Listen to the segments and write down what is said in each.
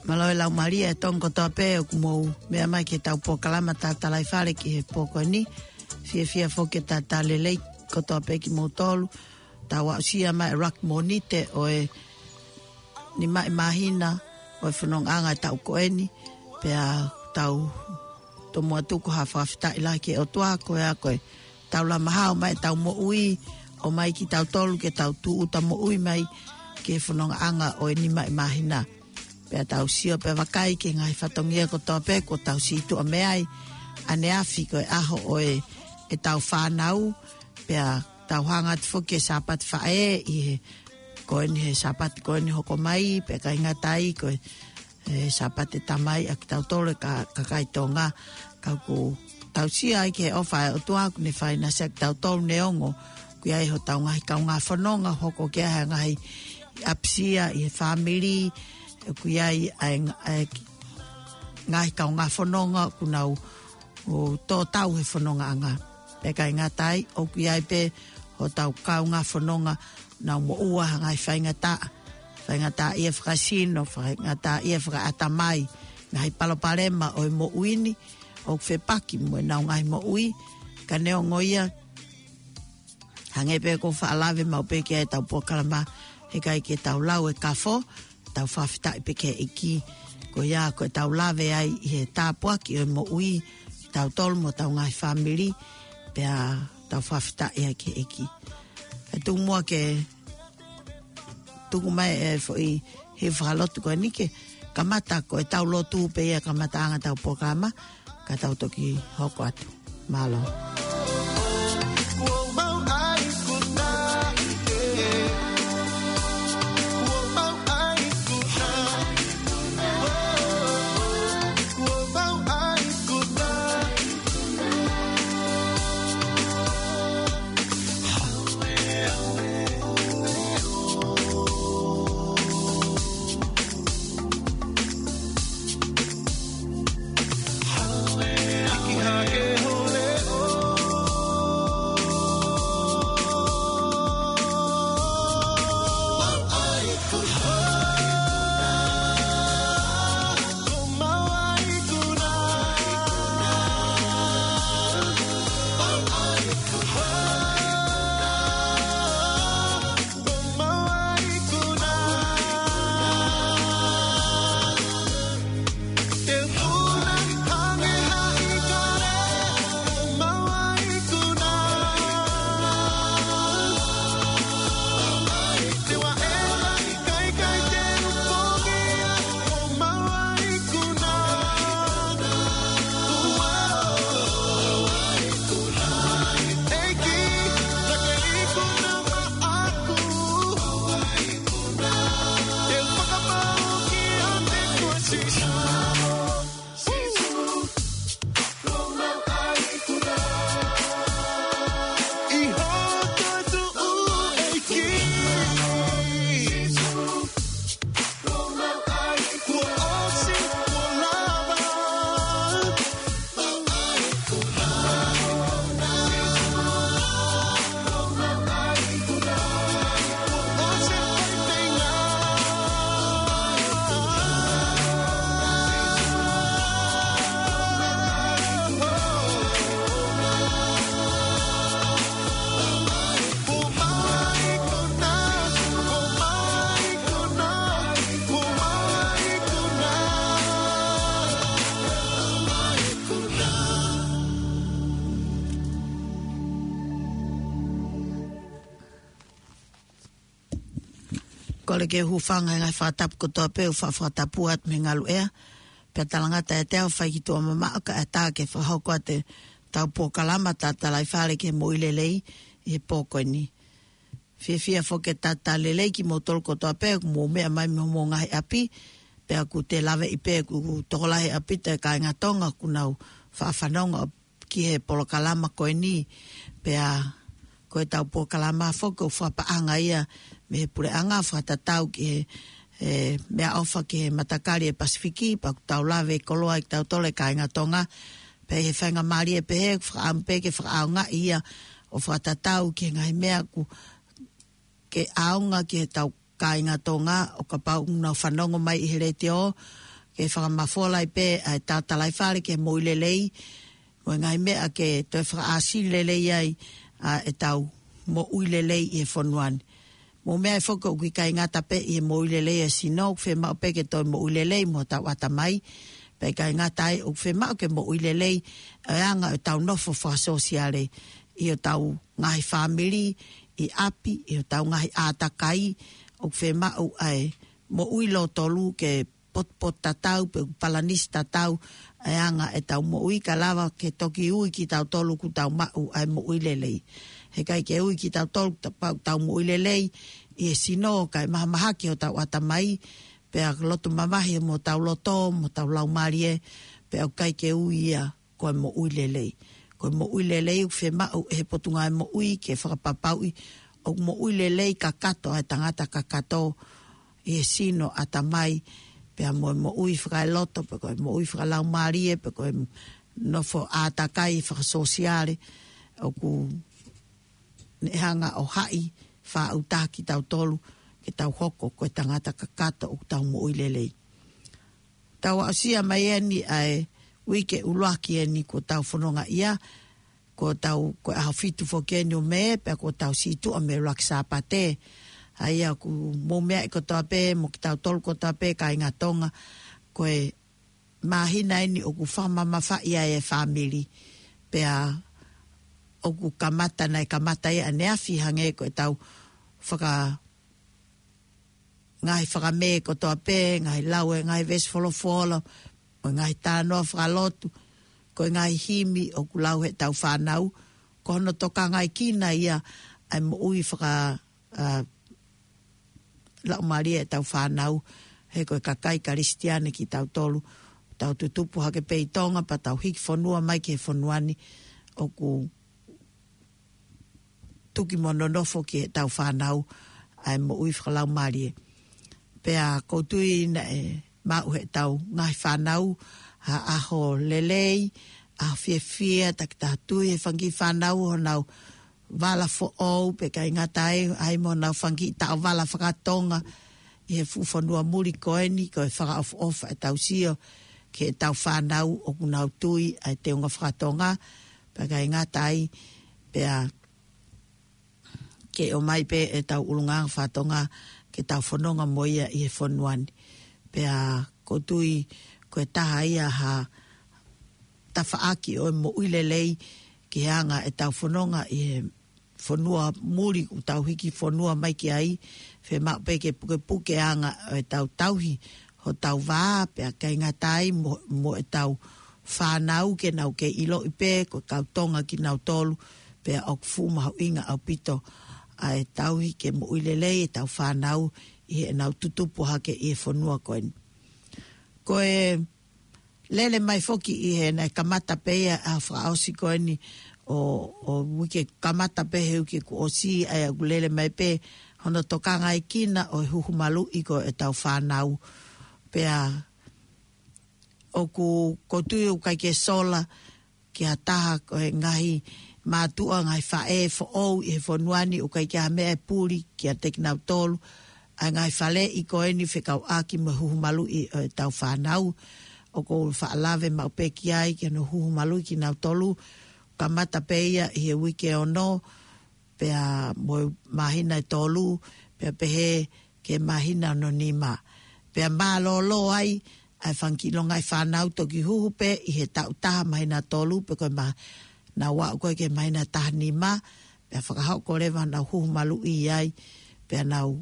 Malo lau Maria e tongo toa pe o kumou mea mai ke tau pokalama tātalai whare ki he poko ni. Fia foke tātalelei ko toa pe ki mou tolu. Tau ausia mai rak monite o e ni mai mahina o e whanong anga tau koeni. Pea tau tomo atuku hawhawhita ila ke o toa koe a koe. Tau la mahao mai tau mo ui o mai ki tau tolu ke tau tu uta mo ui mai ke whanong anga o e ni mai mahina. Pea tau sio pe wakai ke ngai whatongia ko toa pe ko tau situ a meai ane afi ko e aho o e tau whanau pea tau hangat fuke sapat whae i he koe ni he sapat koe ni hoko mai pea ka ingatai ko e sapat e tamai ak tau tole ka kai tonga ka ku tau sia ai ke ofa o tua ku ne whai na sek tau tolu neongo ku ai ho tau ngahi kau ngā whanonga hoko ke aha ngahi apsia i he family kuiai ai ngai kau ngā whanonga kunau o tō tau he whanonga anga. Pe kai ngā tai o kuiai pe o tau kau ngā whanonga nau mo ua ngai whaingata. Whaingata ia whakasino, whaingata ia whakatamai. Ngai palopalema o mo uini o whepaki mo nau ngai mo ui. Ka neo ngoia hange pe ko whaalawe mau pe kia e tau pokalama he kai ke tau lau e kafo. Tau whawhita i peke iki ko ia ko tau lawe ai i he tāpua ki o mo ui tau tolu mo tau ngai family pea tau whawhita i ke iki e tungu mua ke tungu mai e fo i he whakalotu ko nike kamata ko e tau lotu pe ia kamata anga tau pokama ka tau toki hoko atu malo Kole ke hufanga ngai whatapu ko toa peo whatapu at me ngalu ea. Pea talangata e teo whai toa mama ka e tā ke whahoko te tau pōkalama tātalai whare ke moilelei i he pōkoi ni. Whiawhia whoke tātalelei ki mo tolko toa peo mo mea mai mo ngahi api. Pea ku te lawe i pea ku tokolahi api te ka ingatonga ku nau whaafanonga ki he polokalama koe ni. Pea koe tau pōkalama whoke u whapaanga ia me he pure anga whatatau ki he mea ofa ki he matakari e Pasifiki pa ku tau lawe e koloa i tau tole ka ingatonga pe he whainga maari e pehe whakaampe ke whakaonga ia o whatatau ki he ngai mea ku ke aonga ki he tau ka ingatonga o ka pau ngau whanongo mai i he rete o ke whakamafola i pe ai tātalai whare ke mo ilelei, o ngai mea ke toi whakaasi lelei ai e tau mo uilelei i e whonuani. Mo mea e whoka uki kai ngata pe i e mo uilelei e sino, whe mao pe ke toi mo uilelei mo tau atamai, pe kai ngata ai o whe mao ke mo uilelei e anga o tau nofo whakasosiale i o tau ngahi whamiri, i api, i o tau ngahi ātakai, o whe mao ai mo uilo tolu ke pot tatau, pe palanis tatau, e anga e tau mo ui ka lava ke toki ui ki tau tolu ku tau mau ai mo uilelei. He kai ke ui ki tau tolu tau mo uilelei, i e sino kai maha ki o tau atamai, pe a loto mamahi mo tau loto, mo tau laumarie, pe au kai ke ui ia koe mo uilelei. Koe mo uilelei u whe mau e he potunga e mo ui ke whakapapaui, o mo uilelei ka kato, ai tangata ka kato, i e sino atamai, pe a mo ui whakailoto, pe koe mo ui whakalaumarie, pe koe nofo ātakai whakasosiale, o ku nehanga o hai, wha au tāki tau tolu, ke tau hoko, koe tangata kakato o tau mo uilelei. Tau asia mai eni ai wike uluaki eni ko tau whanonga ia, ko tau koe aha fitu whokeni o me, pe ko tau situ a me raksa pate, ai aku mo mea i ko toa pe, mo ki tau tolu ko toa pe, ka inga tonga, koe mahina eni o ku whamamafa ia e family, pe a o ku kamata nei kamata ia neafi hange koe tau ngai whakame ko toa pe, ngai laue, ngai vesfolofolo, o ngai tānoa whakalotu, koe ngai himi o ku lau he tau whanau, ko hono toka ngai kina ia, ai mo ui lau maria e tau whanau, he koe kakai karistiane ki tau tolu, tau tutupu hake peitonga, pa tau hiki whanua mai ke whanuani, o ku tuki mononofo ki e tau whanau, ai mo ui whakalau maria. Pea koutui na e mau he tau ngai whanau, ha aho lelei, aho fia, takita tui e whangi whanau, ho nau wala fo ou, pe kai ngatai, ai mo nau whangi tau wala whakatonga, i he fuwhanua muri koeni, ko e whaka of e tau sio, ke e tau whanau, o kunau tui, ai te unga whakatonga, pe kai ngatai, pea ke o mai pe e tau ulunga whatonga, ke tau whanonga moia i he whanuani. Pea kotui koe taha ia ha tawhaaki o mo uilelei ki hanga e tau whanonga i he whanua muri u tau hiki whanua mai ki ai, whe mau pe ke puke hanga e tau tauhi ho tau vā, pea kei ngatai mo e tau whanau ke nau ke ilo i pe, ko kau tonga ki nau tolu, pea ok fuma hau inga au pito, ai tauhi ke mo uilelei e tau whanau i e nau tutupu hake i e whanua koen. Koe lele mai foki i he nei kamata peia a whakaosi koeni o wike kamata pehe uki ku o si ai a lele mai pe hono tokanga i kina o huhumalu i ko e tau whanau. Pea o ku kotui u kai ke sola ki a taha koe ngahi mātua ngai whae fo ou i he whanuani o kai kia mea pūri ki a tekinau tolu, ai ngai whale i koeni whekau aki ma huhumalu i tau whanau, o ko whaalawe mau peki ai ki no huhumalu ki nau tolu, ka mata peia i he wike o no, pea mo mahina i tolu, pea pehe ke mahina no nima. Pea mālolo ai, ai whankilo ngai whanau toki huhupe i he tau taha mahina tolu, pe koe na wa koe ke mai na tahani ma, pea whakahau ko rewa na huhumalu i ai, pea nau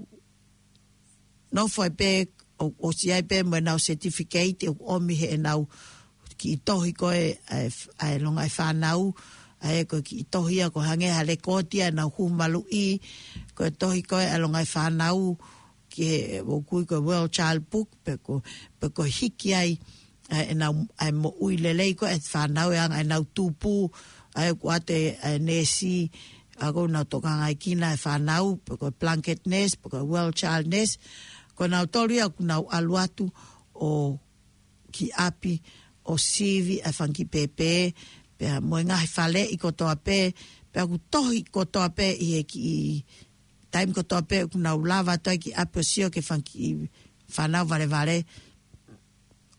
no foi pe, o si ai pe mo nau certificate, o omi he nau ki i tohi koe ai longa i whanau, ai koe ki i tohi a ko hange hale kotia nau huhumalu i, koe tohi koe ai longa i whanau, ki o kui koe World Child Book, pe koe hiki ai, ai mo uilelei koe ai whanau e anga ai nau tūpū, ai ko ate nesi ako na tokanga kina e whanau, ko blanket nest, ko well child nest, ko na tori aku na aluatu o ki api o sivi e whanki pepe, pe mo ngahi whale i ko toa pe, pe aku tohi ko toa pe i time ko toa pe ku na lava toi ki api o sio ke whanki whanau vare vare,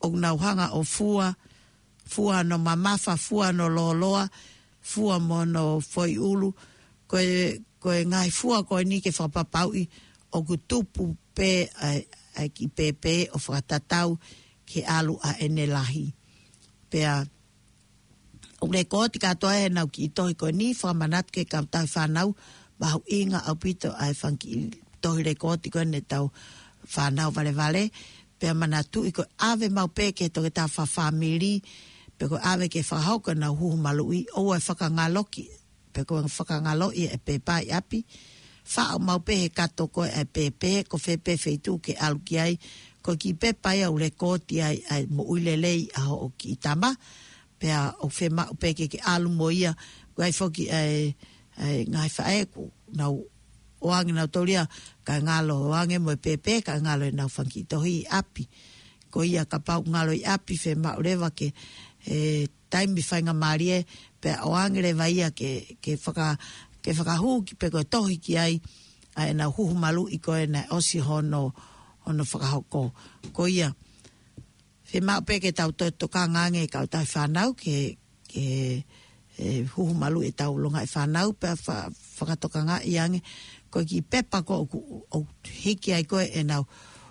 o nauhanga o fua no mamafa, fua no loloa, fua mo no foi ulu, koe ngai fua koe ni ke whapapaui o kutupu pe ai ki pepe o whakatatau ke alu a ene lahi. Pea, o le kōti katoa e nau ki tohi koe ni, whamanat ke kautau whanau, mahu inga au pito ai whanki tohi le kōti koe ne tau whanau vale, pea manatu i koe ave mau pe ke toke tā whawhamiri, pe koe ave ke whahauka nau huhu malui, o e whakangaloki, pe koe whakangaloki e pepai api, whao mau pe he kato koe e pepe, ko whepe wheitu ke alu ki ai, ko ki pepai au le kōti ai mo uilelei aho o ki tama, pea o whe mau pe ke alu mo ia, koe ai whoki ngai whae ko nau oange nau tauria, ka ngalo oange mo pepe, ka ngalo e nau whanki tohi api, ko ia ka pau ngalo i api whe mau rewa ke taimi whainga marie, pe oange rewa ia ke whakahu ki pe koe tohi ki ai nau huhu malu i koe na osi hono whakahoko. Ko ia, whe mau pe ke tau toka ngange kau tau whanau ke huhu malu e tau longa e whanau pe whakatoka ngā i ange, ko ki pepa ko o hiki ai koe e nau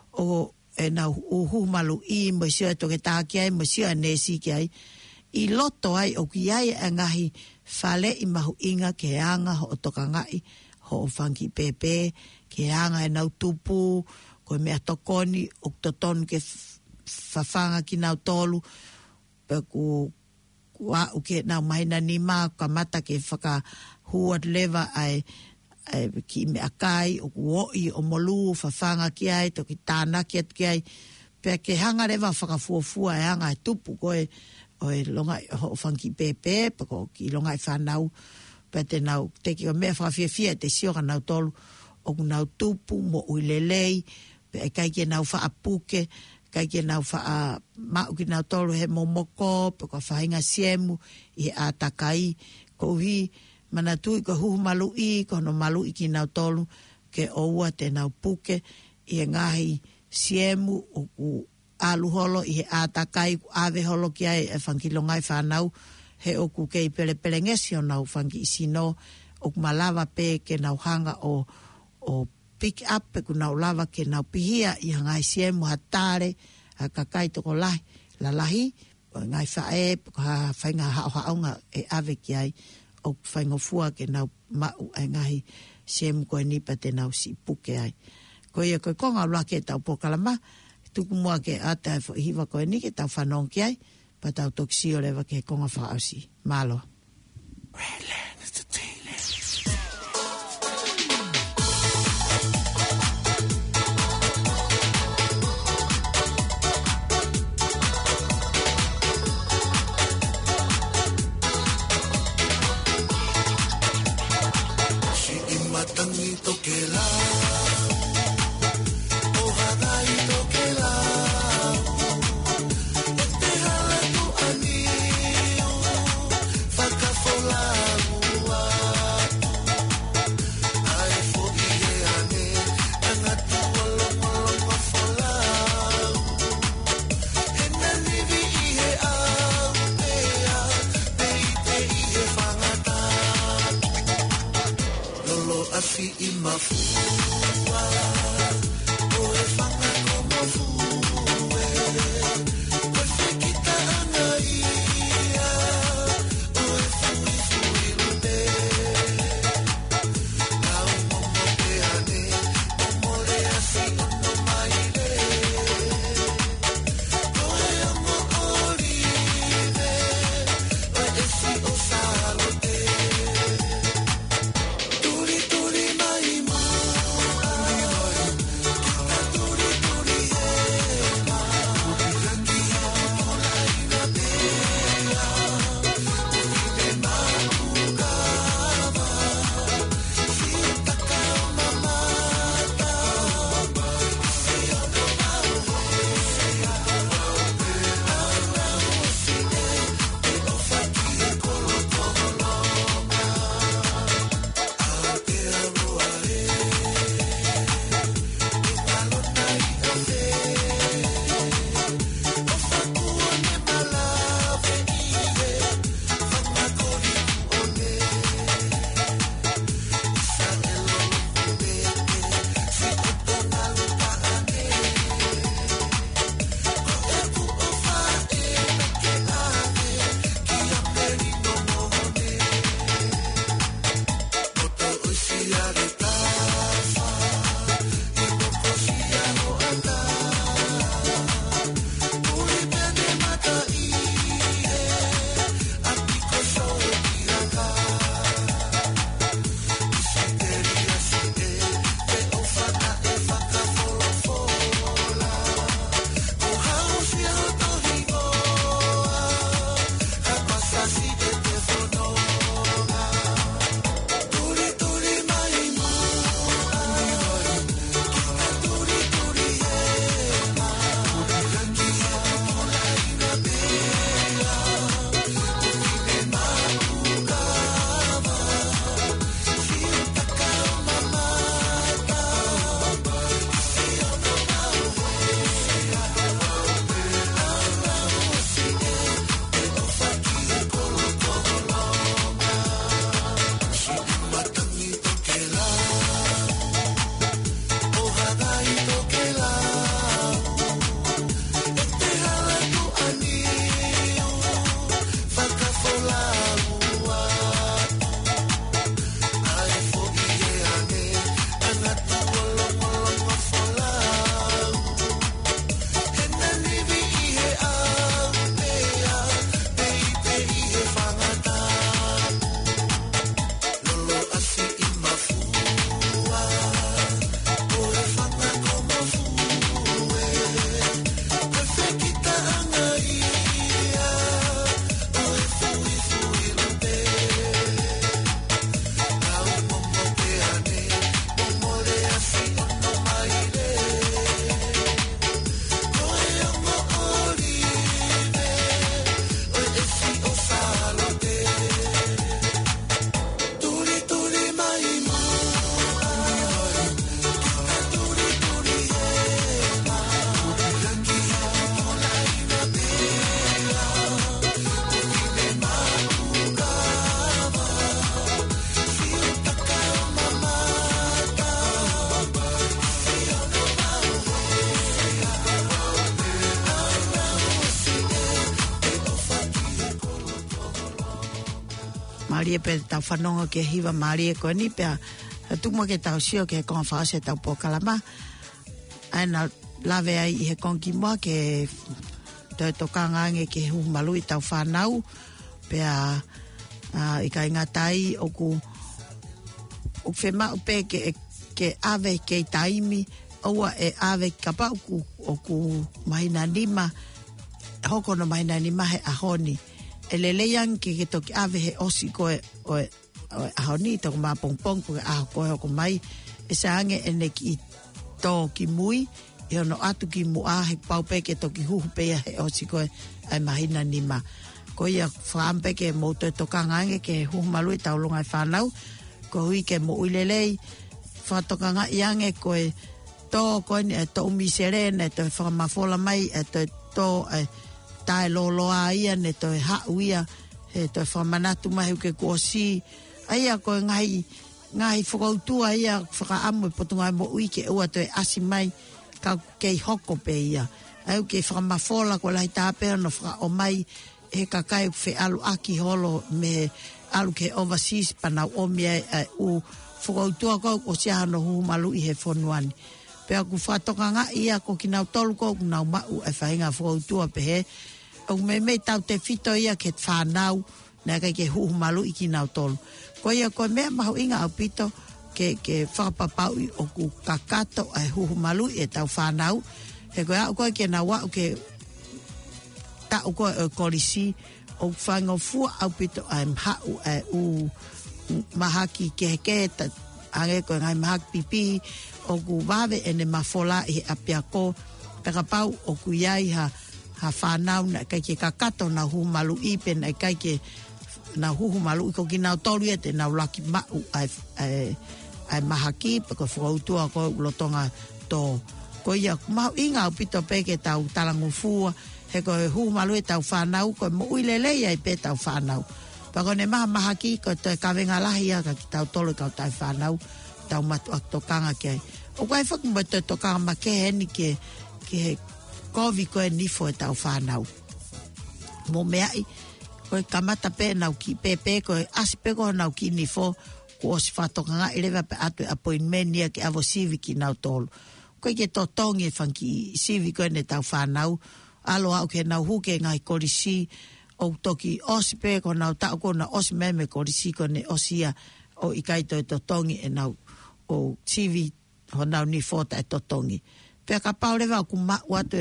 huhu malu i mo sio e toke tā ki ai, mo sio e nesi ki ai, i loto ai o ki ai e ngahi whale i mahu inga ke anga ho o toka ngai, ho o whanki pepe, ke anga e nau tupu, koe mea tokoni, o totonu ke whawhanga ki nau tolu, pe ku au ke nau mahina ni mā, ka mata ke whaka huat lewa ai ki me akai, o kuoi, o molu, whawhanga ki ai, toki tāna ki ai, pe ke hanga lewa whakafuafua e hanga e tupu koe, o e longa ho whanki pepe, pe ko ki longa i whanau, pe te nau, teki o mea whakawhiawhia te sioka nau tolu, o nau tupu, mo uilelei, pe e kai ke nau whaapuke, kai ke nau mau ki nau tolu he momoko, pe ko whahinga siemu, i he ātakai, ko hi, manatui ko huhu malu i, ko no malu i ki nau tolu, ke oua te nau puke, i he ngahi siemu, o ku alu holo, i he ātakai, ave holo ki ai, e whankilongai whanau, he oku kei pele ngesi o nau whanki isino, o malawa pe ke nau hanga o pick up, pe ku nau lava ke nau pihia, i hangai siemu hatare, a kakai toko lahi, la lahi, o ngai whae, pe ku whainga haonga e ave ki ai, o whainga fua ke nau mau ai ngahi siemu koe nipa te nau si puke ai. Ko ia koe konga ula ke tau pokalama, tuku mua ke ata e hiwa koe ni ke tau whanong ki ai, pa tau toksio lewa ke konga whaausi. Malo. Fakafolau Maria pe tau whanonga ke hiwa Maria ko ni pia tuma ke tau sio ke kon whaase tau po kalama aina lawe ai he kongi mua ke toi tokanga ange ke hu malui tau whanau pia i ka ingatai oku whema upe ke ave ke taimi oua e ave kapa oku mahina nima hoko no mahina nima he ahoni e leleang ke toki ave he osi koe o ahoni toko maa pongpong koe aho koe hoko mai e saange ene ki to ki mui e ono atu ki mua he paupe ke toki huhu pea he osi koe ai mahina nima ko ia whaampe ke mouto e tokangange ke huhu malui tau longa e whanau ko hui ke mo uilelei whatokanga iange koe to koe ni e to umisere ne to whamafola mai e to tae loloa ia ne to hau ia he to whamanatu mahi ke kuosi aia koe ngahi whakautua ia whakaamu e potunga mo ui ke ua to e asi mai ka kei hoko pe ia au ke whamafola ko lahi tāpea no whaka o mai he kakai whe alu aki holo me alu ke overseas panau omia u whakautua ko o siaha no humalu i he whonuani pea ku whatokanga ia ko ki nau tolu ko nau mau e whainga whakautua pe he o me tau te whito ia ke whanau na kai ke humalu i ki nau tolu ko ia ko mea mahu inga au pito ke whakapapau i o ku kakato e humalu i e tau whanau he koe au koe ke na wau ke ta o koe o korisi o whangofua au pito ai mhau e u mahaki ke ange koe ngai mahaki pipi o ku wawe ene mafola i apiako takapau o ku iai ha whanau na kai ke kakato na humalu i pen ai kai ke na humalu i ko ki nau toru e te nau laki mau ai mahaki pa ko whakautua ko lotonga to ko ia mau inga au pito peke tau talangufua he ko humalu e tau whanau ko mo uilelei ai pe tau whanau pa ko ne maha ki ko te kawenga lahi a ka ki tau tolu kau tau whanau tau matu ak tokanga ke ai o kai whaku mo te tokanga ma ke heni ke kovi ko e nifo e tau whanau mo meai ko kamata pe nau ki pepe ko asipe ko nau ki nifo ko osi whatokanga ilewa pe atu appointment nia ke avo sivi ki nau tolu ko ke totongi e whanki sivi ko e ne tau whanau alo au ke nau huke ngai korisi o toki osipe ko nau tau ko na osi meme korisi ko ne osia o ikaito e totongi e nau o sivi ho nau ni fota e totongi pe ka paulewa ku ma watu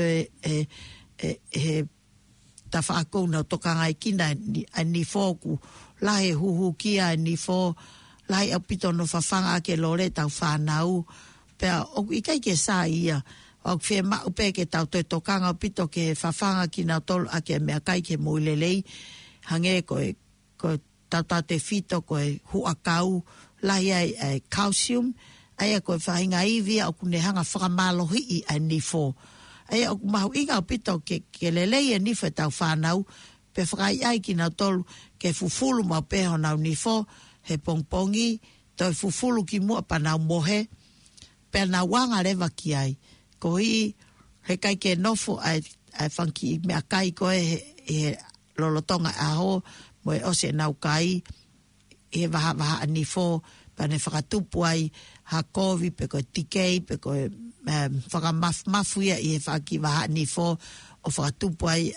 ta whaako nau tokanga i kina ni foku lahe huhu kia ni fo lahe au pito no whawhanga ke lore tau whanau pe o ikai ke sa ia o whea mau pe ke tau toi tokanga o pito ke whawhanga ki nau tolu a ke mea kai ke moilelei hange koe tau te fito koe huakau lahi ai calcium aia koe whahinga iwi au kune hanga whakamalohi i ai nifo aia o mahu inga o pito ke lelei e nifo e tau whanau pe whakai ai ki nau tolu ke fufulu mau peho nau nifo he pongpongi toi fufulu ki mua pa nau mohe pe nau wanga rewa ki ai ko hi he kai ke nofo ai whanki mea kai koe he lolotonga aho mo e ose nau kai he waha nifo pa ne whakatupu ai ha kovi pe koe tikei pe koe whakamafuia i he whaki waha nifo o whakatupu ai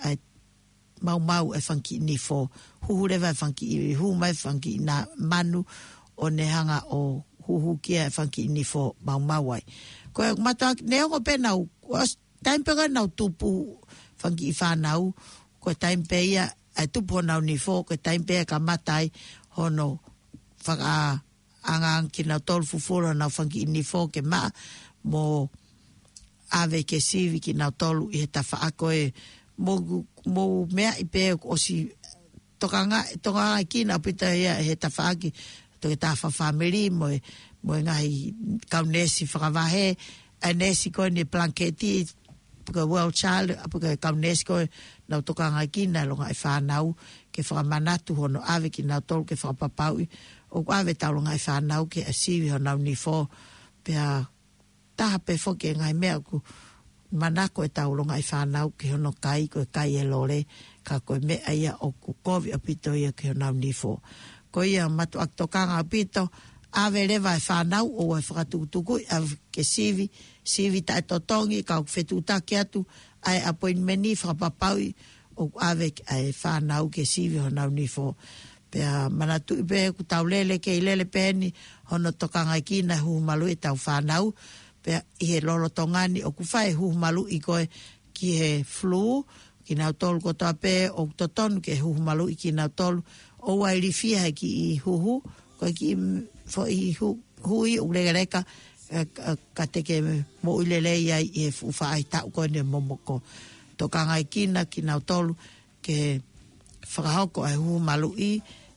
mau e whanki nifo huhurewa e whanki i humai whanki i na manu o ne hanga o huhu kia e whanki i nifo mau ai koe matua neongo pe nau taimpe koe nau tupu whanki i whanau koe taimpe ia ai tupu nau nifo koe taimpe ka matai hono whaka angang ki nau tolu fufuro nau whanki i nifo ke maa mo ave ke sivi ki nau tolu i he ta whaako e mo mea i pe o si tokanga ki nau pita ia he ta whaaki to ke ta whawhamiri mo ngahi kaunesi whakavahe a nesi koe ni planketi puka World Child puka kaunesi koe nau tokanga ki nau longa i whanau ke whakamanatu hono ave ki nau tolu ke whakapapau o ave tau longa i whanau ke a sivi honau nifo pia taha pe foke ngai mea ku manako e tau longa i whanau ke hono kai koe kai e lore ka koe mea ia o ku kovi apito ia ke honau nifo Ko ia matu aktokanga pito, ave lewa e whanau o e whakatukutuku, ke sivi ta e totongi, ka whetutaki atu, ai appointmenti whakapapaui, o ave e whanau ke sivi honau ni fo. Pea manatu ipe ku tau lele ke ilele peni, hono tokanga kina huhumalu e tau whanau, pea ihe lolo tongani o kuwhai huhumalu i koe ki he flu, ki nau tolu kotoa pe o totonu ke huhumalu i ki nau tolu, o wairi fia ki i huhu, koe ki fo i hui o legareka, ka teke mo ilele ia i he uwhaai tau koe ne momoko. Tokanga kina ki nau tolu ke whakahoko e huhumalu i,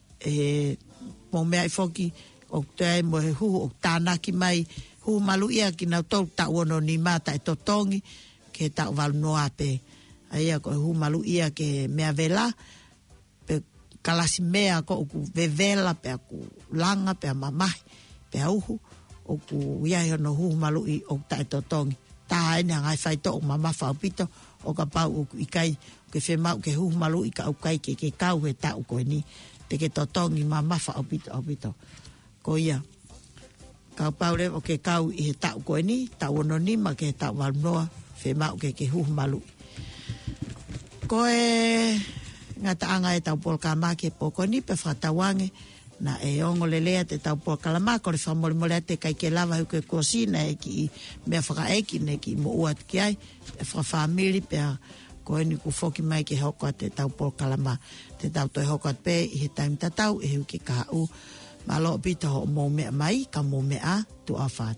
mo mea i foki o te mo he huhu o tānaki mai huhumalu ia ki nau tolu tau ono ni mata e totongi ke tau walu noa pe aia ko huhumalu ia ke mea vela pe kalasi mea ko ku vevela pe aku langa pe mamahi pe auhu o ku iai ono huhumalu i o ta e totongi ta ene ngai whaito o mamafa o pito o ka pau o ku ikai ke whemau ke huhumalu i ka aukai ke kau he tau koe ni te ke totongi mamafa o pito ko ia ka pau le o ke kau i he tau koe ni tau ono ni ma ke tau walnoa whemau ke huhumalu ko e ngata anga e tau polkama ke poko ni pe whatawange na e ongo lelea te tau polkalama ko le whamorimolea te kai ke lava hu ke kosina e ki mea whakaeki ne ki mo uat ki ai e whafamili pe ko e ni ku foki mai ke hoko te tau polkalama te tau toi hoko pe i he taim tatau e hu ke kahau ma lo pita ho mo mea mai ka mo mea tu afat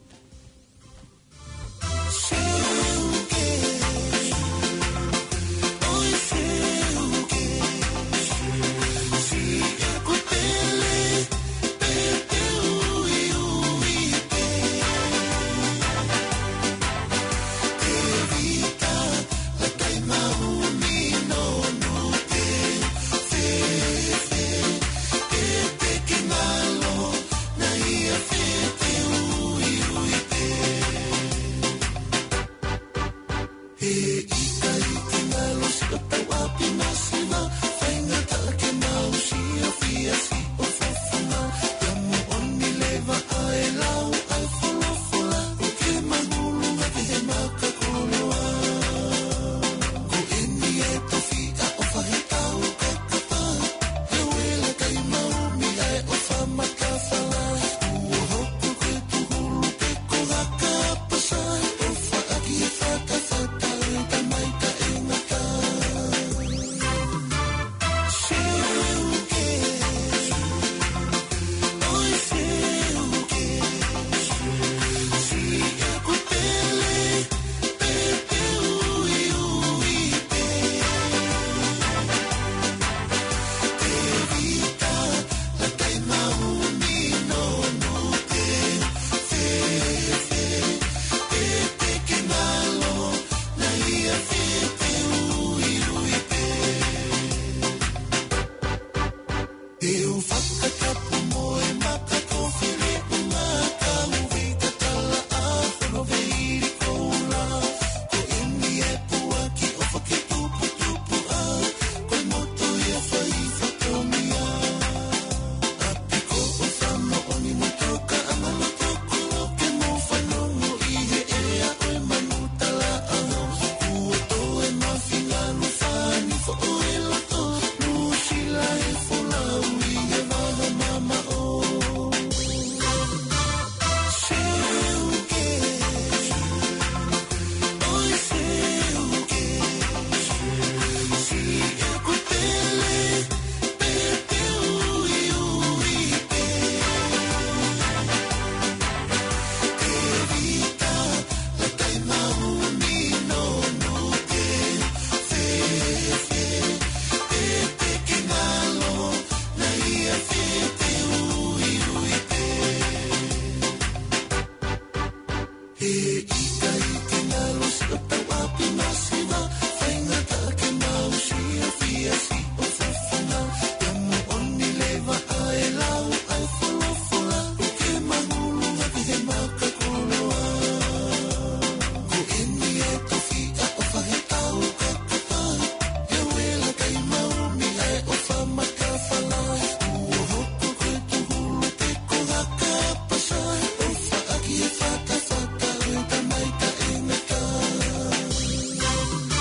Hey,